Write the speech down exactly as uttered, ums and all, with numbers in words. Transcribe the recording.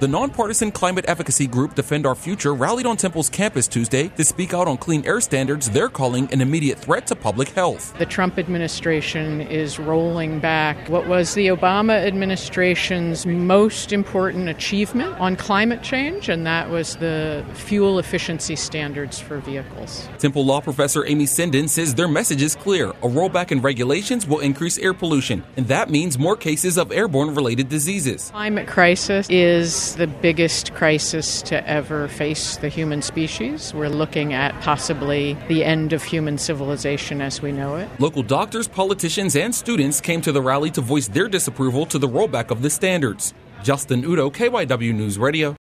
The nonpartisan climate advocacy group Defend Our Future rallied on Temple's campus Tuesday to speak out on clean air standards they're calling an immediate threat to public health. The Trump administration is rolling back what was the Obama administration's most important achievement on climate change, and that was the fuel efficiency standards for vehicles. Temple law professor Amy Sinden says their message is clear. A rollback in regulations will increase air pollution, and that means more cases of airborne-related diseases. Climate crisis is the biggest crisis to ever face the human species. We're looking at possibly the end of human civilization as we know it. Local doctors, politicians, and students came to the rally to voice their disapproval to the rollback of the standards. Justin Udo, K Y W News Radio.